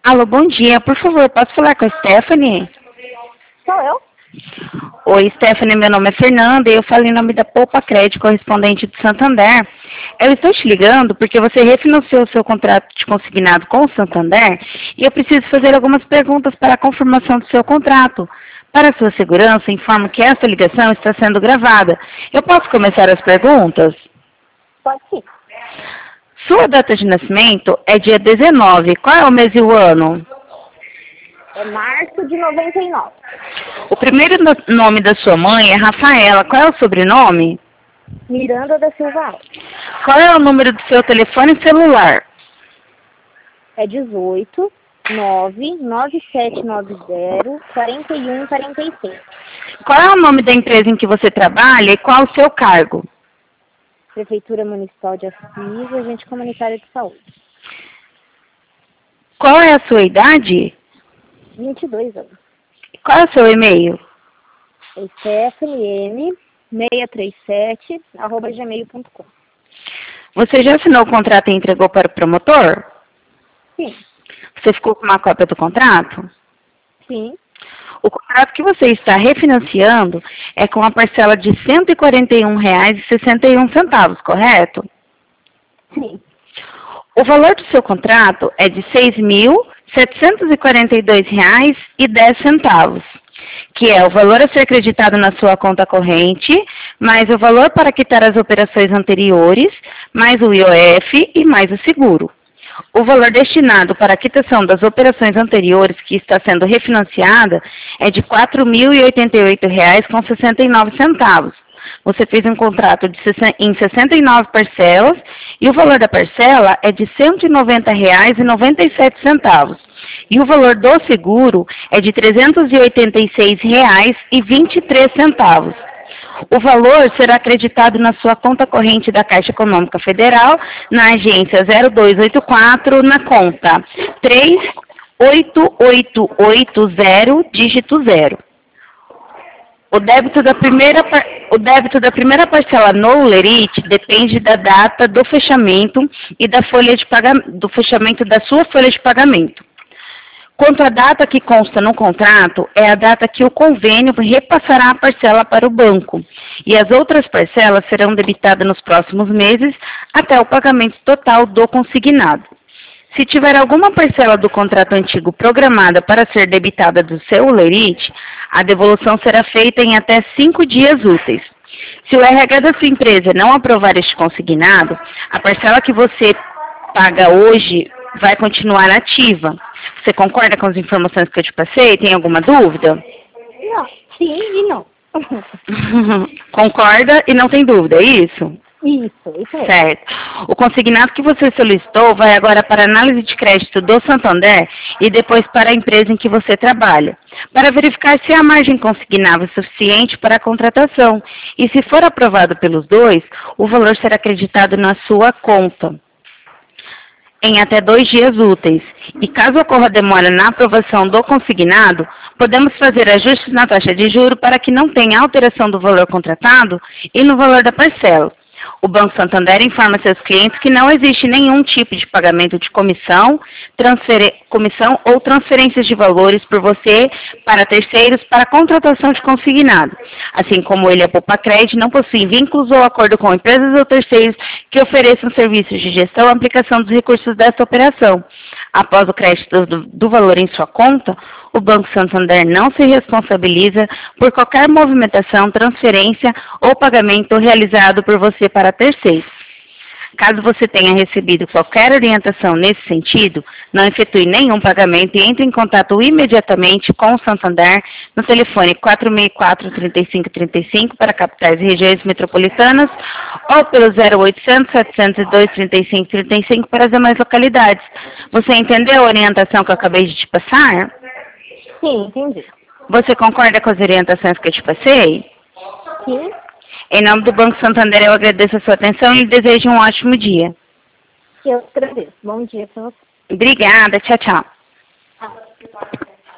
Alô, bom dia. Por favor, posso falar com a Stephanie? Sou eu? Oi, Stephanie, meu nome é Fernanda e eu falo em nome da Poupa Crédito, correspondente do Santander. Eu estou te ligando porque você refinanciou o seu contrato de consignado com o Santander e eu preciso fazer algumas perguntas para a confirmação do seu contrato. Para sua segurança, informo que essa ligação está sendo gravada. Eu posso começar as perguntas? Pode sim. Sua data de nascimento é dia 19. Qual é o mês e o ano? É março de 99. O primeiro nome da sua mãe é Rafaela. Qual é o sobrenome? Miranda da Silva Alves. Qual é o número do seu telefone celular? É 18 9 9790 41 46. Qual é o nome da empresa em que você trabalha e qual o seu cargo? Prefeitura Municipal de Assis, agente comunitário de saúde. Qual é a sua idade? 22 anos. Qual é o seu e-mail? É stephanie637@gmail.com. Você já assinou o contrato e entregou para o promotor? Sim. Você ficou com uma cópia do contrato? Sim. O contrato que você está refinanciando é com a parcela de R$ 141,61, correto? Sim. O valor do seu contrato é de R$ 6.742,10, que é o valor a ser creditado na sua conta corrente, mais o valor para quitar as operações anteriores, mais o IOF e mais o seguro. O valor destinado para a quitação das operações anteriores que está sendo refinanciada é de R$ 4.088,69. Você fez um contrato em 69 parcelas e o valor da parcela é de R$ 190,97. E o valor do seguro é de R$ 386,23. O valor será acreditado na sua conta corrente da Caixa Econômica Federal, na agência 0284, na conta 38880, dígito 0. O débito da primeira parcela no lerite depende da data do fechamento e do fechamento da sua folha de pagamento. Quanto à data que consta no contrato, é a data que o convênio repassará a parcela para o banco, e as outras parcelas serão debitadas nos próximos meses até o pagamento total do consignado. Se tiver alguma parcela do contrato antigo programada para ser debitada do seu lerite, a devolução será feita em até 5 dias úteis. Se o RH da sua empresa não aprovar este consignado, a parcela que você paga hoje vai continuar ativa. Você concorda com as informações que eu te passei? Tem alguma dúvida? Não. Sim e não. Concorda e não tem dúvida, é isso? Isso mesmo. Certo. O consignado que você solicitou vai agora para a análise de crédito do Santander e depois para a empresa em que você trabalha, para verificar se a margem consignável é suficiente para a contratação. E se for aprovado pelos dois, o valor será acreditado na sua conta em até 2 dias úteis. E caso ocorra demora na aprovação do consignado, podemos fazer ajustes na taxa de juros para que não tenha alteração do valor contratado e no valor da parcela. O Banco Santander informa seus clientes que não existe nenhum tipo de pagamento de comissão ou transferências de valores por você para terceiros para contratação de consignado. Assim como ele, a Poupa Crédito, não possui vínculos ou acordo com empresas ou terceiros que ofereçam serviços de gestão e aplicação dos recursos desta operação. Após o crédito do valor em sua conta, o Banco Santander não se responsabiliza por qualquer movimentação, transferência ou pagamento realizado por você para terceiros. Caso você tenha recebido qualquer orientação nesse sentido, não efetue nenhum pagamento e entre em contato imediatamente com o Santander no telefone 464-3535 para capitais e regiões metropolitanas ou pelo 0800 702 3535 para as demais localidades. Você entendeu a orientação que eu acabei de te passar? Sim, entendi. Você concorda com as orientações que eu te passei? Sim. Em nome do Banco Santander, eu agradeço a sua atenção e lhe desejo um ótimo dia. Eu agradeço. Bom dia para você. Obrigada. Tchau, tchau. Ah.